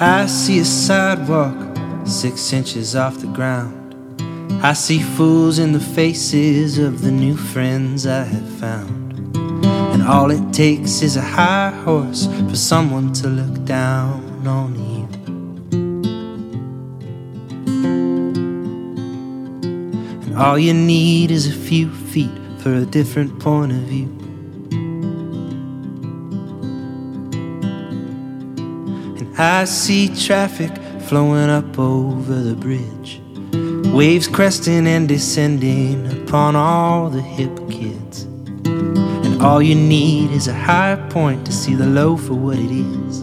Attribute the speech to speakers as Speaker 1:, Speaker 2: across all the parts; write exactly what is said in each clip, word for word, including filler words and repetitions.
Speaker 1: I see a sidewalk six inches off the ground. I see fools in the faces of the new friends I have found. And all it takes is a high horse for someone to look down on you. And all you need is a few feet for a different point of view. I see traffic flowing up over the bridge, waves cresting and descending upon all the hip kids. And all you need is a high point to see the low for what it is.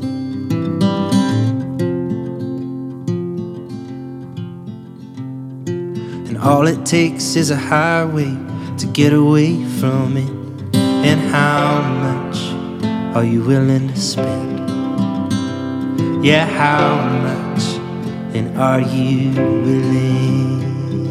Speaker 1: And all it takes is a highway to get away from it. And how much are you willing to spend? Yeah, how much then are you willing?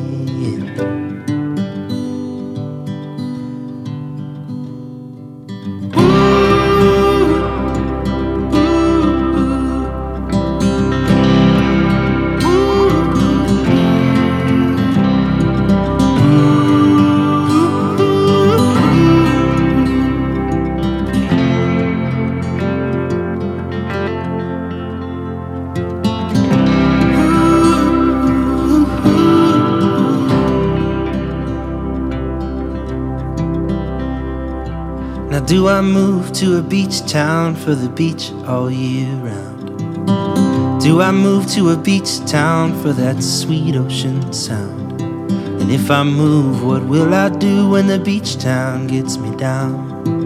Speaker 1: Now do I move to a beach town for the beach all year round? Do I move to a beach town for that sweet ocean sound? And if I move, what will I do when the beach town gets me down?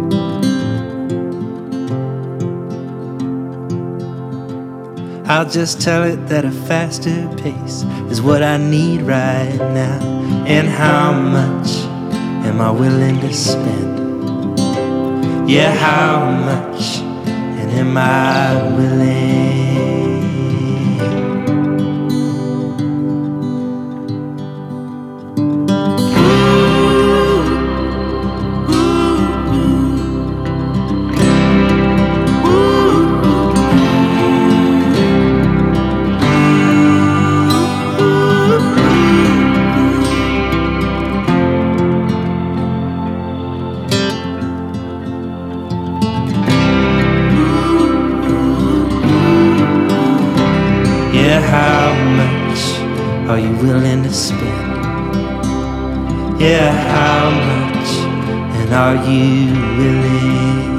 Speaker 1: I'll just tell it that a faster pace is what I need right now. And how much am I willing to spend? Yeah, how much, and am I willing? Yeah, how much are you willing to spend? Yeah, how much, and are you willing?